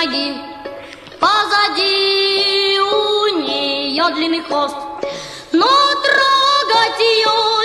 ноги, позади у нее длинный хвост, но трогать ее